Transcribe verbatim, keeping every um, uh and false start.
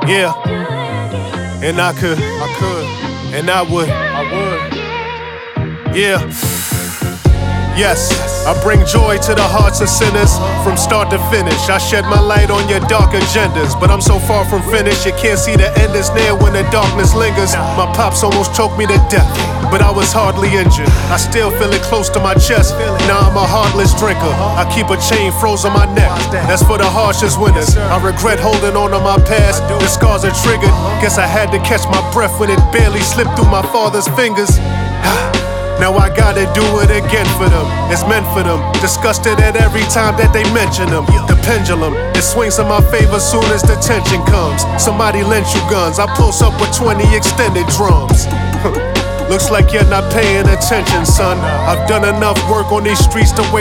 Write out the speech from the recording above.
Yeah, and I could, I could, and I would, I would. Yeah. Yes, I bring joy to the hearts of sinners from start to finish. I shed my light on your dark agendas, but I'm so far from finished. You can't see the end is near when the darkness lingers. My pops almost choked me to death, but I was hardly injured. I still feel it close to my chest. Now I'm a heartless drinker. I keep a chain froze on my neck. That's for the harshest winters. I regret holding on to my past. The scars are triggered. Guess I had to catch my breath when it barely slipped through my father's fingers. Now I gotta do it again for them. It's meant for them. Disgusted at every time that they mention them. The pendulum, it swings in my favor soon as the tension comes. Somebody lent you guns, I pulse up with twenty extended drums. Looks like you're not paying attention, son. I've done enough work on these streets to wake